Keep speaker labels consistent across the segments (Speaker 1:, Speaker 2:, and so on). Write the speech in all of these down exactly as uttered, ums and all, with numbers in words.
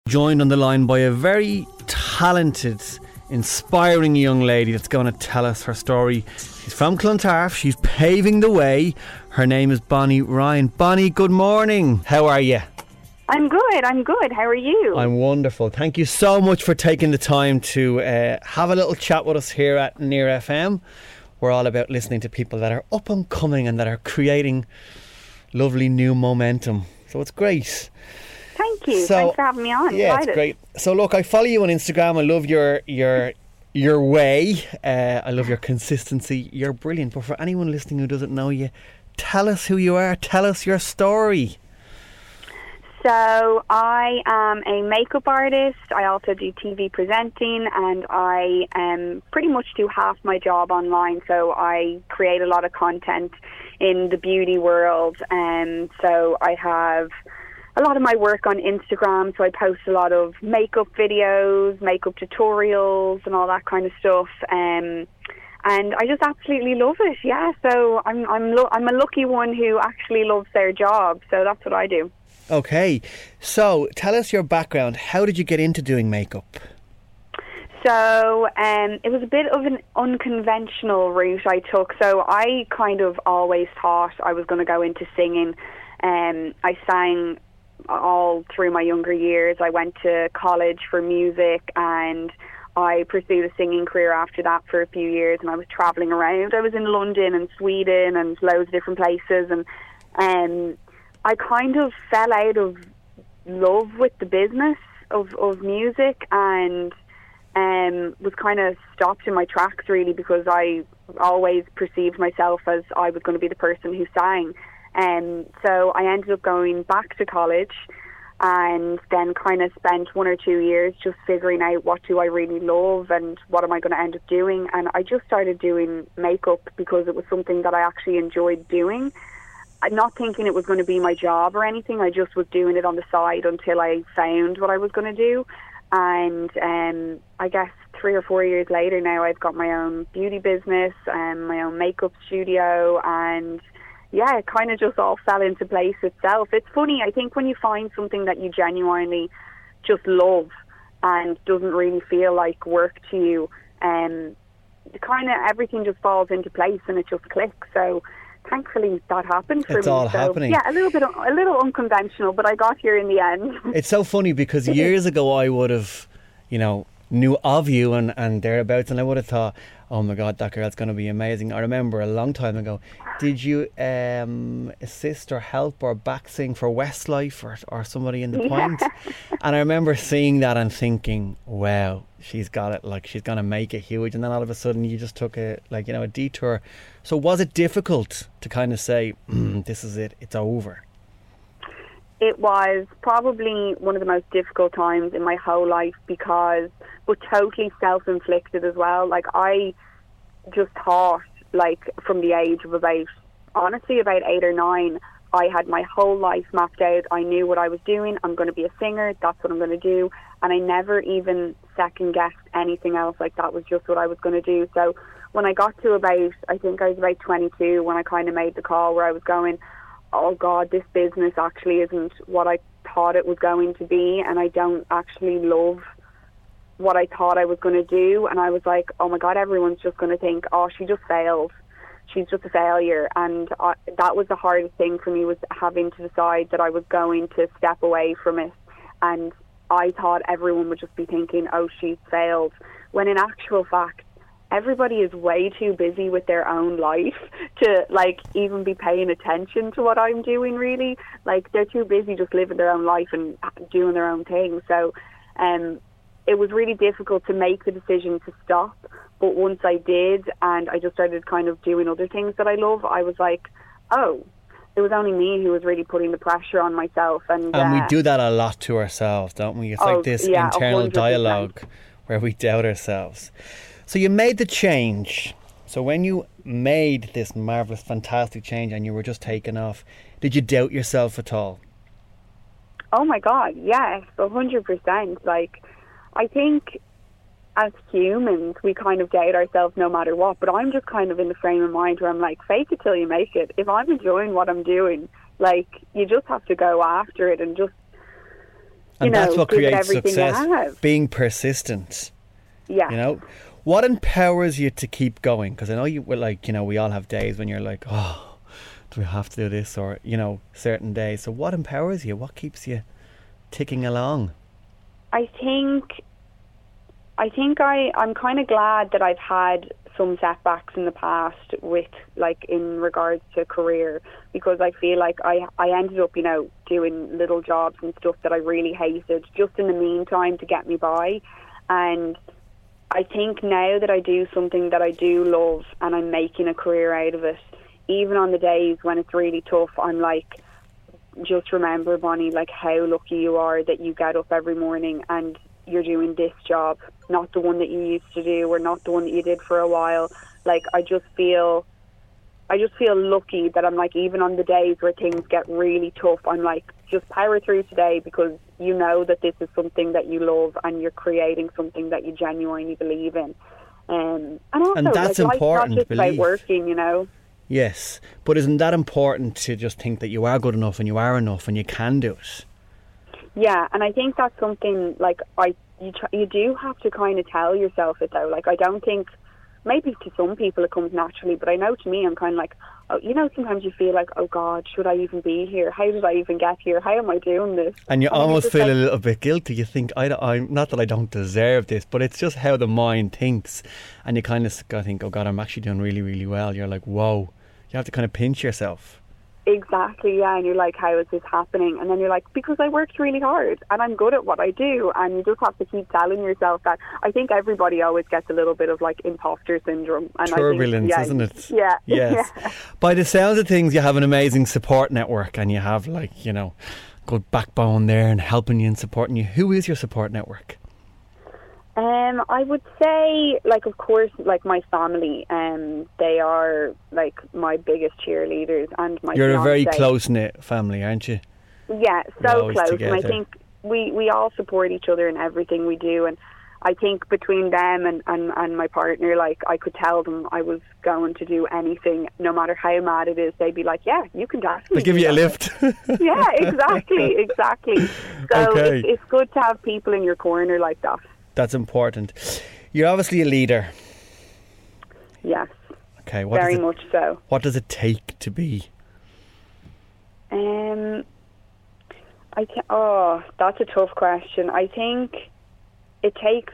Speaker 1: Joined on the line by a very talented, inspiring young lady that's going to tell us her story. She's from Clontarf. She's paving the way. Her name is Bonnie Ryan. Bonnie, good morning. How are you?
Speaker 2: I'm good, I'm good. How are you?
Speaker 1: I'm wonderful. Thank you so much for taking the time to uh, have a little chat with us here at Near F M. We're all about listening to people that are up and coming and that are creating lovely new momentum. So it's great.
Speaker 2: Thank you.
Speaker 1: So,
Speaker 2: Thanks for having me on.
Speaker 1: Yeah,
Speaker 2: Excited.
Speaker 1: it's great. So look, I follow you on Instagram. I love your your your way. Uh, I love your consistency. You're brilliant. But for anyone listening who doesn't know you, tell us who you are. Tell us your story.
Speaker 2: So I am a makeup artist. I also do T V presenting, and I um, pretty much do half my job online. So I create a lot of content in the beauty world. And um, so I have a lot of my work on Instagram, so I post a lot of makeup videos, makeup tutorials and all that kind of stuff. Um, and I just absolutely love it, yeah. So I'm I'm lo- I'm a lucky one who actually loves their job, so that's what I do.
Speaker 1: Okay, so tell us your background. How did you get into doing makeup?
Speaker 2: So um, it was a bit of an unconventional route I took. So I kind of always thought I was going to go into singing. Um, I sang all through my younger years. I went to college for music and I pursued a singing career after that for a few years, and I was travelling around. I was in London and Sweden and loads of different places, and um, I kind of fell out of love with the business of, of music and um, was kind of stopped in my tracks really, because I always perceived myself as I was going to be the person who sang. Um, so I ended up going back to college and then kind of spent one or two years just figuring out what do I really love and what am I going to end up doing. And I just started doing makeup because it was something that I actually enjoyed doing. I'm not thinking it was going to be my job or anything. I just was doing it on the side until I found what I was going to do. And um, I guess three or four years later now, I've got my own beauty business and my own makeup studio, and yeah, it kind of just all fell into place itself. It's funny, I think when you find something that you genuinely just love and doesn't really feel like work to you, um, kind of everything just falls into place and it just clicks. So thankfully that happened for
Speaker 1: it's
Speaker 2: me.
Speaker 1: all
Speaker 2: so,
Speaker 1: happening.
Speaker 2: Yeah, a little bit, a little unconventional, but I got here in the end.
Speaker 1: It's so funny because years ago I would have, you know, knew of you and, and thereabouts, and I would have thought, oh my God, that girl's going to be amazing. I remember a long time ago, did you um, assist or help or back sing for Westlife or, or somebody in the Point?
Speaker 2: Yeah.
Speaker 1: And I remember seeing that and thinking, wow, she's got it, like she's going to make it huge. And then all of a sudden you just took a, like, you know, a detour. So was it difficult to kind of say, mm, this is it, it's over?
Speaker 2: It was probably one of the most difficult times in my whole life, because, but totally self-inflicted as well. Like, I just thought, like, from the age of about, honestly, about eight or nine, I had my whole life mapped out. I knew what I was doing. I'm going to be a singer. That's what I'm going to do. And I never even second-guessed anything else. Like, that was just what I was going to do. So when I got to about, I think I was about twenty-two, when I kind of made the call where I was going, oh God, this business actually isn't what I thought it was going to be, and I don't actually love what I thought I was going to do. And I was like, oh my God, everyone's just going to think, oh, she just failed. She's just a failure. And I, that was the hardest thing for me, was having to decide that I was going to step away from it. And I thought everyone would just be thinking, oh, she's failed. When in actual fact, everybody is way too busy with their own life to, like, even be paying attention to what I'm doing, really. Like, they're too busy just living their own life and doing their own thing. So um, it was really difficult to make the decision to stop. But once I did, and I just started kind of doing other things that I love, I was like, oh, it was only me who was really putting the pressure on myself. And,
Speaker 1: and
Speaker 2: uh,
Speaker 1: we do that a lot to ourselves, don't we? It's
Speaker 2: oh,
Speaker 1: like this
Speaker 2: yeah,
Speaker 1: internal
Speaker 2: one hundred percent.
Speaker 1: dialogue where we doubt ourselves. So you made the change. So when you made this marvellous, fantastic change and you were just taken off, did you doubt yourself at all?
Speaker 2: Oh my God, yes, one hundred percent. Like, I think as humans, we kind of doubt ourselves no matter what, but I'm just kind of in the frame of mind where I'm like, fake it till you make it. If I'm enjoying what I'm doing, like, you just have to go after it and just
Speaker 1: And
Speaker 2: you know,
Speaker 1: that's what
Speaker 2: give it
Speaker 1: creates
Speaker 2: everything you
Speaker 1: success.
Speaker 2: have.
Speaker 1: Being persistent.
Speaker 2: Yeah.
Speaker 1: You know, what empowers you to keep going? Because I know you, well, like, you know, we all have days when you're like, oh, do we have to do this? Or, you know, certain days. So what empowers you? What keeps you ticking along?
Speaker 2: I think, I think I, I'm kind of glad that I've had some setbacks in the past with, like, in regards to career, because I feel like I, I ended up, you know, doing little jobs and stuff that I really hated just in the meantime to get me by. And I think now that I do something that I do love and I'm making a career out of it, even on the days when it's really tough, I'm like, just remember, Bonnie, like, how lucky you are that you get up every morning and you're doing this job, not the one that you used to do or not the one that you did for a while. Like, I just feel I just feel lucky that I'm like, even on the days where things get really tough, I'm like, just power through today, because you know that this is something that you love and you're creating something that you genuinely believe in. Um, and also,
Speaker 1: And that's
Speaker 2: like,
Speaker 1: important,
Speaker 2: life's not just
Speaker 1: belief.
Speaker 2: about working, you know.
Speaker 1: Yes, but isn't that important to just think that you are good enough and you are enough and you can do it?
Speaker 2: Yeah, and I think that's something, like, I you tr- you do have to kind of tell yourself it, though. Like, I don't think, maybe to some people it comes naturally, but I know to me, I'm kind of like, oh, you know, sometimes you feel like, oh God, should I even be here? How did I even get here? How am I doing this?
Speaker 1: And you
Speaker 2: And you're
Speaker 1: almost
Speaker 2: just
Speaker 1: feel
Speaker 2: like,
Speaker 1: a little bit guilty. You think, I, don't- I'm not that I don't deserve this, but it's just how the mind thinks. And you kind of think, oh God, I'm actually doing really, really well. You're like, whoa. You have to kind of pinch yourself.
Speaker 2: Exactly, yeah, and you're like, how is this happening? And then you're like, because I worked really hard and I'm good at what I do. And you just have to keep telling yourself that. I think everybody always gets a little bit of, like, imposter syndrome. And
Speaker 1: Turbulence,
Speaker 2: I think, yeah,
Speaker 1: isn't it?
Speaker 2: Yeah.
Speaker 1: Yes.
Speaker 2: Yeah.
Speaker 1: By the sounds of things, you have an amazing support network and you have, like, you know, good backbone there and helping you and supporting you. Who is your support network?
Speaker 2: Um, I would say, like, of course, like, my family. Um, they are, like, my biggest cheerleaders, and my
Speaker 1: You're a very
Speaker 2: fiancé.
Speaker 1: close-knit family, aren't you?
Speaker 2: Yeah,
Speaker 1: You're
Speaker 2: so
Speaker 1: always
Speaker 2: close.
Speaker 1: together.
Speaker 2: And I think we, we all support each other in everything we do. And I think between them and, and, and my partner, like, I could tell them I was going to do anything, no matter how mad it is. They'd be like, yeah, you can definitely
Speaker 1: They'll give
Speaker 2: do
Speaker 1: you a
Speaker 2: that."
Speaker 1: lift.
Speaker 2: Yeah, exactly, exactly. So
Speaker 1: Okay.
Speaker 2: it's, it's good to have people in your corner like that.
Speaker 1: That's important. You're obviously a leader.
Speaker 2: Yes,
Speaker 1: Okay, what
Speaker 2: very
Speaker 1: does it,
Speaker 2: much so.
Speaker 1: what does it take to be?
Speaker 2: Um, I th- oh, that's a tough question. I think it takes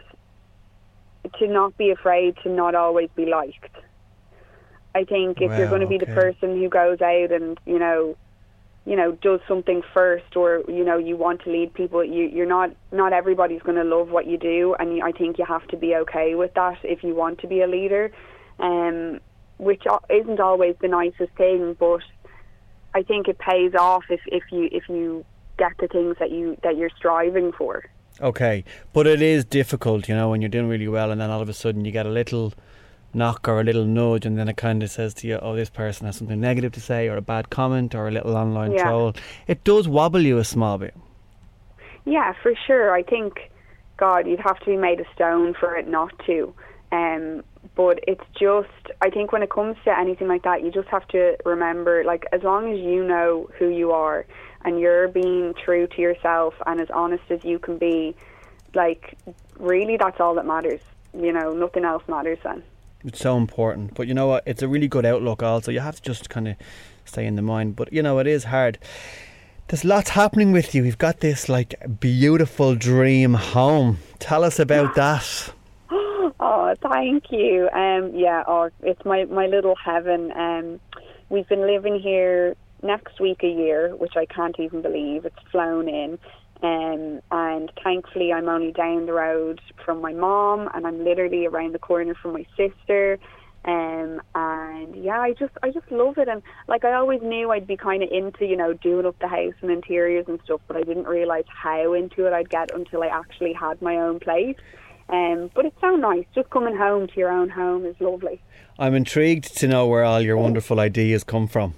Speaker 2: to not be afraid to not always be liked. I think if you're
Speaker 1: Wow,
Speaker 2: going to be the
Speaker 1: okay.
Speaker 2: person who goes out and, you know, you know, does something first, or, you know, you want to lead people, you, you're not, not everybody's going to love what you do, and you, I think you have to be okay with that if you want to be a leader, um, which o- isn't always the nicest thing, but I think it pays off if, if you if you get the things that you that you're striving for.
Speaker 1: Okay, but it is difficult, you know, when you're doing really well and then all of a sudden you get a little knock or a little nudge and then it kind of says to you, oh, this person has something negative to say, or a bad comment, or a little online
Speaker 2: Yeah.
Speaker 1: troll. It does wobble you a small bit.
Speaker 2: Yeah, for sure. I think, God, you'd have to be made of stone for it not to. Um, but it's just, I think when it comes to anything like that, you just have to remember, like, as long as you know who you are and you're being true to yourself and as honest as you can be, like, really that's all that matters. You know, nothing else matters then.
Speaker 1: It's so important. But you know what? It's a really good outlook also. You have to just kind of stay in the mind. But, you know, it is hard. There's lots happening with you. We've got this, like, beautiful dream home. Tell us about that.
Speaker 2: Oh, thank you. Um, yeah, oh, it's my, my little heaven. Um, we've been living here next week a year, which I can't even believe. It's flown in. Um, and thankfully I'm only down the road from my mom, and I'm literally around the corner from my sister. Um, and yeah, I just I just love it. And like, I always knew I'd be kind of into, you know, doing up the house and interiors and stuff, but I didn't realise how into it I'd get until I actually had my own place. Um, but it's so nice. Just coming home to your own home is lovely.
Speaker 1: I'm intrigued to know where all your wonderful ideas come from.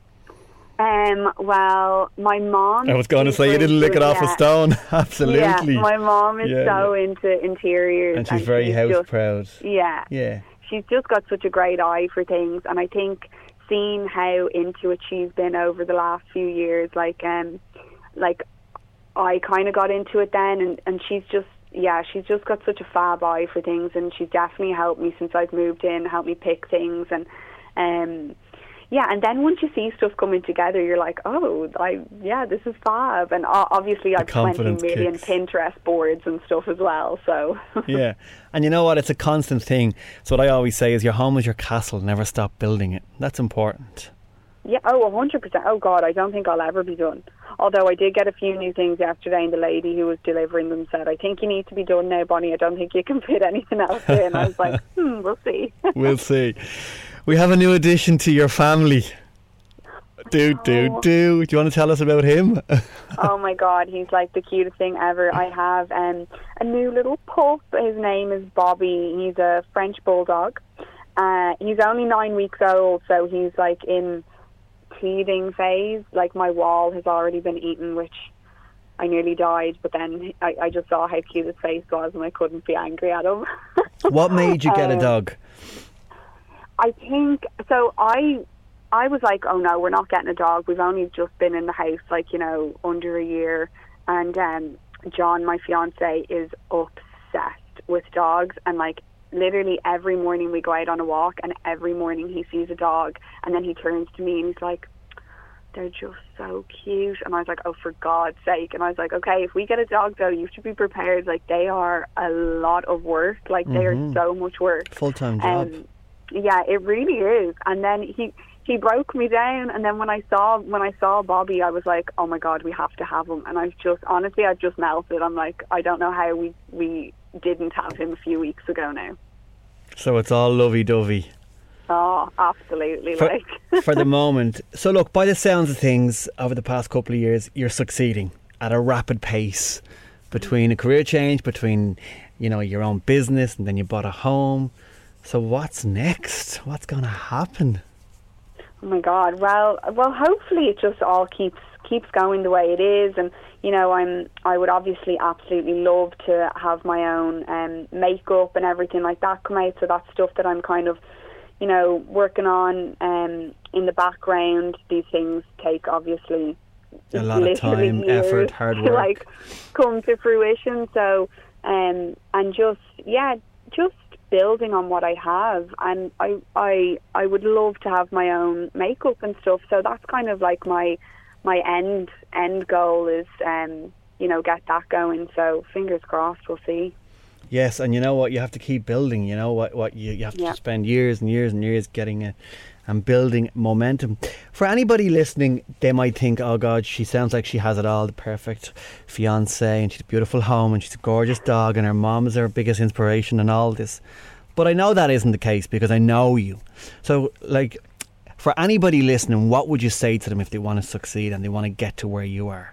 Speaker 2: Um, well, my mom...
Speaker 1: I was going to
Speaker 2: is
Speaker 1: say, you didn't lick it
Speaker 2: into-
Speaker 1: off a
Speaker 2: yeah.
Speaker 1: stone. Absolutely.
Speaker 2: Yeah, my mom is
Speaker 1: Yeah,
Speaker 2: so into interiors.
Speaker 1: And she's very house
Speaker 2: just,
Speaker 1: proud.
Speaker 2: Yeah.
Speaker 1: Yeah.
Speaker 2: She's just got such a great eye for things, and I think seeing how into it she's been over the last few years, like, um, like, I kind of got into it then, and, and she's just, yeah, she's just got such a fab eye for things, and she's definitely helped me since I've moved in, helped me pick things, and um, yeah, and then once you see stuff coming together, you're like, oh, I yeah, this is fab, and o- obviously I've twenty million
Speaker 1: kicks.
Speaker 2: Pinterest boards and stuff as well, so.
Speaker 1: Yeah, and you know what? It's a constant thing. So what I always say is, your home is your castle. Never stop building it. That's important.
Speaker 2: Yeah, oh, one hundred percent. Oh, God, I don't think I'll ever be done. Although I did get a few new things yesterday, and the lady who was delivering them said, I think you need to be done now, Bonnie. I don't think you can fit anything else in. I was like, hmm, we'll see.
Speaker 1: We'll see. We have a new addition to your family. Do, do,
Speaker 2: Oh.
Speaker 1: do. Do you want to tell us about him?
Speaker 2: Oh, my God, he's like the cutest thing ever. I have um, a new little pup. His name is Bobby. He's a French bulldog. Uh, he's only nine weeks old, so he's like in teething phase. Like, my wall has already been eaten, which I nearly died, but then I, I just saw how cute his face was and I couldn't be angry at him.
Speaker 1: What made you get
Speaker 2: Um,
Speaker 1: a dog?
Speaker 2: I think, so I I was like, oh no, we're not getting a dog. We've only just been in the house, like, you know, under a year. And um, John, my fiance, is obsessed with dogs, and like literally every morning we go out on a walk, and every morning he sees a dog, and then he turns to me and he's like, they're just so cute. And I was like, oh, for God's sake. And I was like, okay, if we get a dog though, you have to be prepared. Like, they are a lot of work. Like, they
Speaker 1: Mhm.
Speaker 2: are so much work.
Speaker 1: Full-time job.
Speaker 2: Um, yeah, it really is. And then he he broke me down, and then when I saw when I saw Bobby, I was like, oh my God, we have to have him. And I've just, honestly, I've just melted. I'm like, I don't know how we we didn't have him a few weeks ago now.
Speaker 1: So it's all lovey-dovey.
Speaker 2: Oh, absolutely.
Speaker 1: For,
Speaker 2: like
Speaker 1: for the moment. So look, by the sounds of things, over the past couple of years, you're succeeding at a rapid pace, between a career change, between, you know, your own business, and then you bought a home. So what's next? What's going to happen?
Speaker 2: Oh my God. Well, well, hopefully it just all keeps keeps going the way it is, and you know, I'm I would obviously absolutely love to have my own um, makeup and everything like that come out. So that's stuff that I'm kind of, you know, working on um, in the background. These things take obviously
Speaker 1: A lot of
Speaker 2: literally
Speaker 1: time,
Speaker 2: years
Speaker 1: effort, hard
Speaker 2: to
Speaker 1: work.
Speaker 2: like come to fruition. So um, and just yeah, just building on what I have, and I I I would love to have my own makeup and stuff. So that's kind of like my my end end goal is um you know, get that going. So fingers crossed, we'll see.
Speaker 1: Yes, and you know what? You have to keep building. You know what? What you, you have to
Speaker 2: Yeah.
Speaker 1: spend years and years and years getting it and building momentum. For anybody listening, they might think, "Oh God, she sounds like she has it all—the perfect fiance, and she's a beautiful home, and she's a gorgeous dog, and her mom is her biggest inspiration, and all this." But I know that isn't the case because I know you. So, like, for anybody listening, what would you say to them if they want to succeed and they want to get to where you are?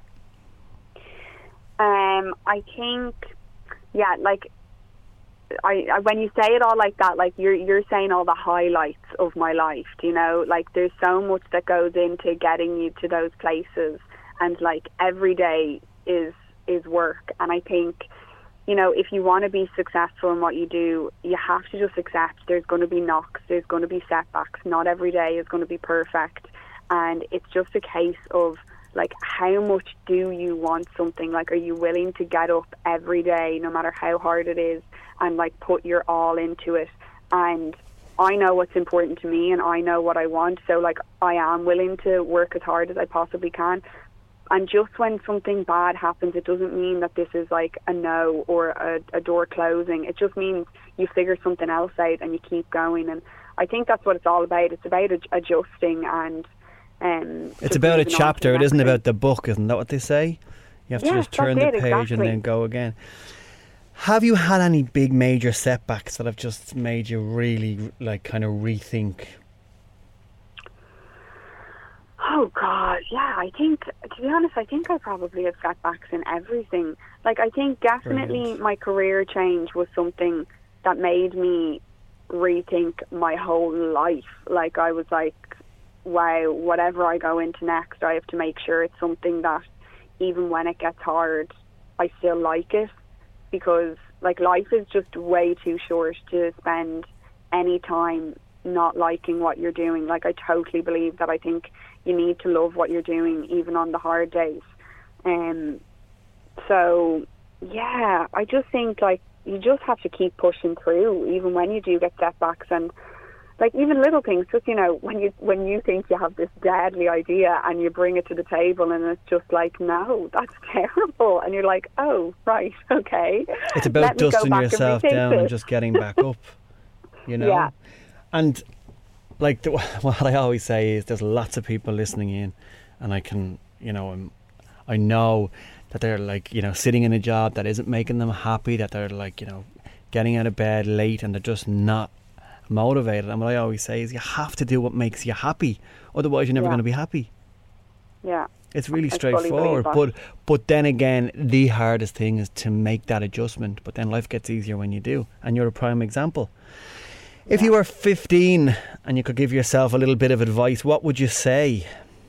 Speaker 2: Um, I think, yeah, like. I, I when you say it all like that, like you're you're saying all the highlights of my life, do you know? Like, there's so much that goes into getting you to those places, and like every day is is work. And I think, you know, if you want to be successful in what you do, you have to just accept there's going to be knocks, there's going to be setbacks. Not every day is going to be perfect, and it's just a case of like, how much do you want something? Like, are you willing to get up every day, no matter how hard it is, and like put your all into it? And I know what's important to me, and I know what I want, so like I am willing to work as hard as I possibly can. And just when something bad happens, it doesn't mean that this is like a no or a, a door closing. It just means you figure something else out and you keep going. And I think that's what it's all about. It's about ad- adjusting and um,
Speaker 1: It's
Speaker 2: just
Speaker 1: about a
Speaker 2: moving on to
Speaker 1: chapter.
Speaker 2: the
Speaker 1: It isn't
Speaker 2: next
Speaker 1: about the book, isn't that what they say? You have to
Speaker 2: Yeah,
Speaker 1: just turn
Speaker 2: that's
Speaker 1: the
Speaker 2: it,
Speaker 1: page and
Speaker 2: exactly.
Speaker 1: then go again. Have you had any big major setbacks that have just made you really, like, kind of rethink?
Speaker 2: Oh God, yeah. I think, to be honest, I think I probably have setbacks in everything. Like, I think definitely
Speaker 1: Brilliant.
Speaker 2: my career change was something that made me rethink my whole life. Like, I was like, wow, whatever I go into next, I have to make sure it's something that even when it gets hard, I still like it. Because, like, life is just way too short to spend any time not liking what you're doing. Like, I totally believe that. I think you need to love what you're doing, even on the hard days. Um, so yeah, I just think like you just have to keep pushing through, even when you do get setbacks, and like even little things. Just, you know, when you when you think you have this deadly idea and you bring it to the table, and it's just like, no, that's terrible, and you're like, oh right, okay.
Speaker 1: It's about
Speaker 2: Let me go
Speaker 1: dusting
Speaker 2: back
Speaker 1: yourself
Speaker 2: and rethink
Speaker 1: down
Speaker 2: this.
Speaker 1: and just getting back up. You know,
Speaker 2: Yeah.
Speaker 1: and like the, what I always say is, there's lots of people listening in, and I can, you know, I'm, I know that they're like, you know, sitting in a job that isn't making them happy, that they're like, you know, getting out of bed late and they're just not motivated. And what I always say is, you have to do what makes you happy, otherwise you're never
Speaker 2: Yeah.
Speaker 1: going to be happy.
Speaker 2: Yeah.
Speaker 1: It's really
Speaker 2: I fully
Speaker 1: straightforward.
Speaker 2: believe
Speaker 1: But but then again, the hardest thing is to make that adjustment. But then life gets easier when you do, and you're a prime example. If
Speaker 2: Yeah.
Speaker 1: you were fifteen and you could give yourself a little bit of advice, what would you say?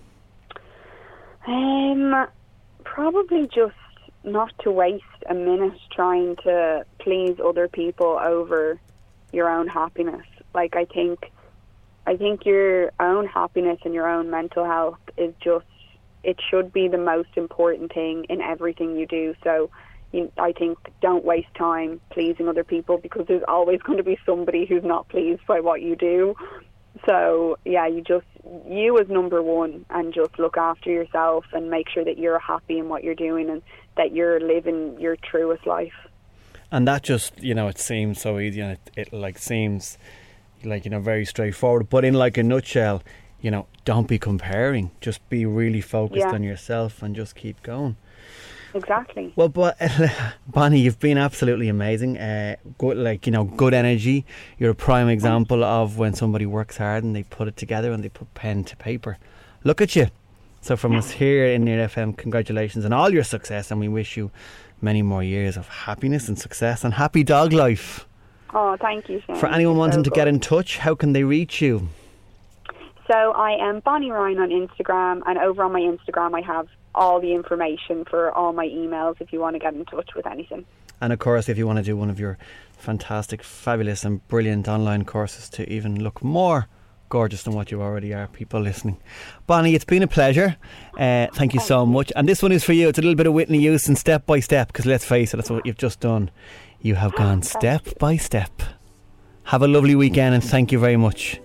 Speaker 2: Um, probably just not to waste a minute trying to please other people over your own happiness. Like, I think, I think your own happiness and your own mental health is just, it should be the most important thing in everything you do. So, you, I think, don't waste time pleasing other people, because there's always going to be somebody who's not pleased by what you do. So, yeah, you just, you as number one, and just look after yourself and make sure that you're happy in what you're doing and that you're living your truest life.
Speaker 1: And that just, you know, it seems so easy, and it, it like seems like, you know, very straightforward. But in like a nutshell, you know, don't be comparing. Just be really focused
Speaker 2: Yeah.
Speaker 1: on yourself and just keep going.
Speaker 2: Exactly.
Speaker 1: Well, but Bonnie, you've been absolutely amazing. Uh, good, like, you know, good energy. You're a prime example of when somebody works hard and they put it together and they put pen to paper. Look at you. So from us here in Near F M, congratulations on all your success, and we wish you many more years of happiness and success and happy dog life.
Speaker 2: Oh, thank you, Shane.
Speaker 1: For anyone
Speaker 2: You're
Speaker 1: wanting
Speaker 2: so
Speaker 1: to get
Speaker 2: good.
Speaker 1: in touch, how can they reach you?
Speaker 2: So I am Bonnie Ryan on Instagram, and over on my Instagram I have all the information for all my emails if you want to get in touch with anything.
Speaker 1: And of course, if you want to do one of your fantastic, fabulous and brilliant online courses to even look more gorgeous than what you already are, people listening. Bonnie, it's been a pleasure. Uh, thank you so much. And this one is for you. It's a little bit of Whitney Houston, Step by Step, because let's face it, that's what you've just done. You have gone step by step. Have a lovely weekend, and thank you very much.